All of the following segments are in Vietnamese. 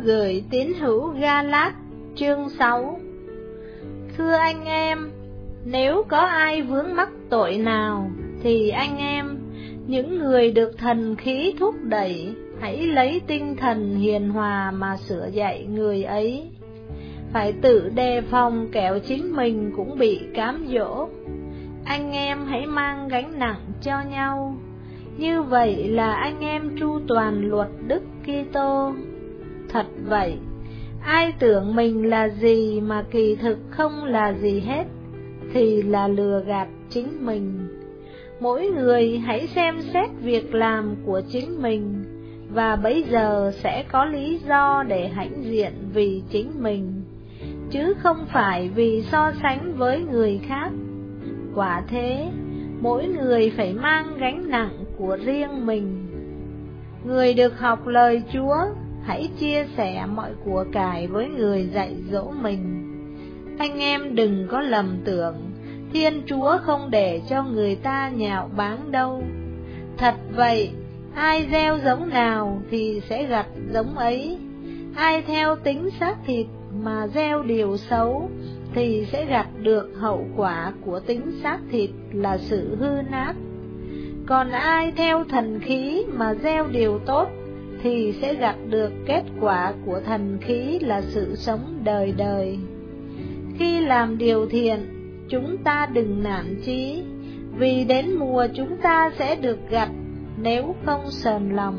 gửi tín hữu Ga-lát chương 6. Thưa anh em, nếu có ai vướng mắc tội nào, thì anh em, những người được thần khí thúc đẩy, hãy lấy tinh thần hiền hòa mà sửa dạy người ấy. Phải tự đề phòng kẻo chính mình cũng bị cám dỗ. Anh em hãy mang gánh nặng cho nhau. Như vậy là anh em tru toàn luật Đức Kitô. Thật vậy, ai tưởng mình là gì mà kỳ thực không là gì hết, thì là lừa gạt chính mình. Mỗi người hãy xem xét việc làm của chính mình, và bấy giờ sẽ có lý do để hãnh diện vì chính mình, chứ không phải vì so sánh với người khác. Quả thế, mỗi người phải mang gánh nặng của riêng mình. Người được học lời Chúa, hãy chia sẻ mọi của cải với người dạy dỗ mình. Anh em đừng có lầm tưởng, Thiên Chúa không để cho người ta nhạo báng đâu. Thật vậy, ai gieo giống nào thì sẽ gặt giống ấy. Ai theo tính xác thịt mà gieo điều xấu, thì sẽ gặt được hậu quả của tính xác thịt là sự hư nát. Còn ai theo thần khí mà gieo điều tốt, thì sẽ gặt được kết quả của thần khí là sự sống đời đời. Khi làm điều thiện, chúng ta đừng nản chí, vì đến mùa chúng ta sẽ được gặt nếu không sờn lòng.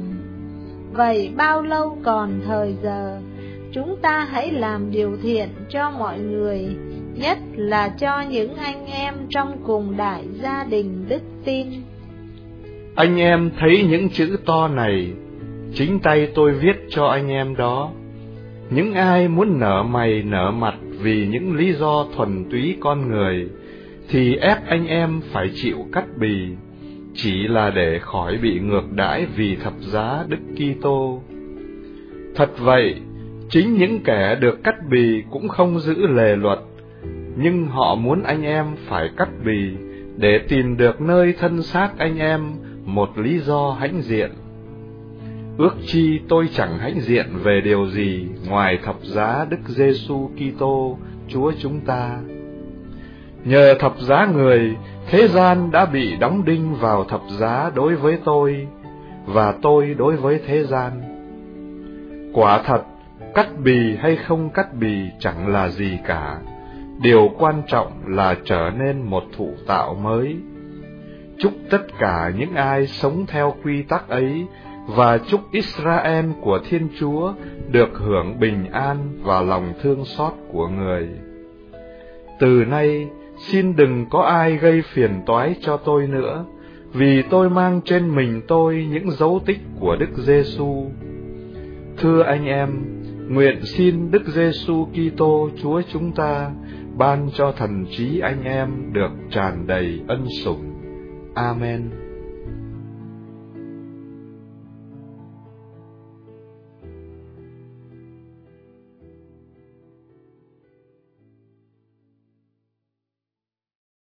Vậy bao lâu còn thời giờ, chúng ta hãy làm điều thiện cho mọi người, nhất là cho những anh em trong cùng đại gia đình đức tin. Anh em thấy những chữ to này, chính tay tôi viết cho anh em đó. Những ai muốn nở mày nở mặt vì những lý do thuần túy con người, thì ép anh em phải chịu cắt bì, chỉ là để khỏi bị ngược đãi vì thập giá Đức Kitô. Thật vậy, chính những kẻ được cắt bì cũng không giữ lề luật, nhưng họ muốn anh em phải cắt bì để tìm được nơi thân xác anh em một lý do hãnh diện. Ước chi tôi chẳng hãnh diện về điều gì ngoài thập giá Đức Giêsu Kitô Chúa chúng ta. Nhờ thập giá người, thế gian đã bị đóng đinh vào thập giá đối với tôi, và tôi đối với thế gian. Quả thật, cắt bì hay không cắt bì chẳng là gì cả. Điều quan trọng là trở nên một thụ tạo mới. Chúc tất cả những ai sống theo quy tắc ấy, và chúc Israel của Thiên Chúa được hưởng bình an và lòng thương xót của người. Từ nay, xin đừng có ai gây phiền toái cho tôi nữa, vì tôi mang trên mình tôi những dấu tích của Đức Giêsu. Thưa anh em, nguyện xin Đức Giêsu Kitô Chúa chúng ta ban cho thần trí anh em được tràn đầy ân sủng. Amen.